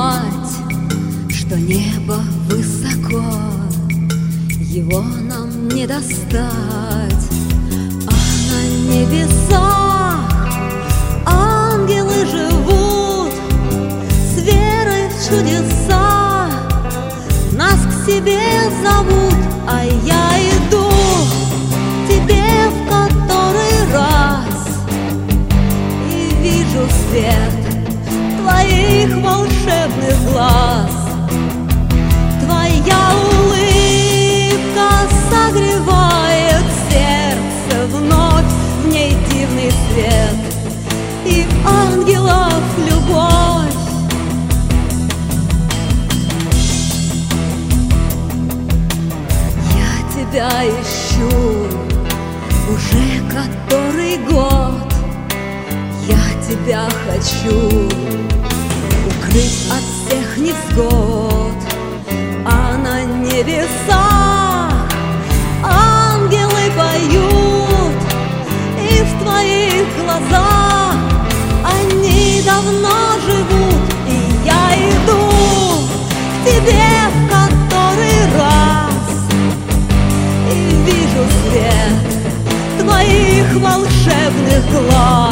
понимать, что небо высоко, его нам не достать, а на небесах ангелы живут с верой в чудеса, нас к себе зовут, а я иду к тебе в который раз и вижу свет твоих волшебных глаз. Твоя улыбка согревает сердце, вновь в ней дивный свет и ангелов любовь. Я тебя ищу уже который год, я тебя хочу укрыть от всех невзгод, а на небесах ангелы поют, и в твоих глазах они давно живут, и я иду к тебе в который раз и вижу свет твоих волшебных глаз.